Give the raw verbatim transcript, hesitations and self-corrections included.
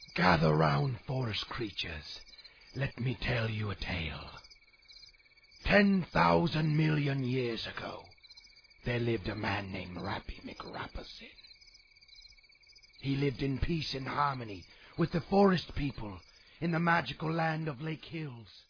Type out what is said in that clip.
Gather round, forest creatures. Let me tell you a tale. Ten thousand million years ago, there lived a man named Rappy McRapperson. He lived in peace and harmony with the forest people in the magical land of Lake Hills.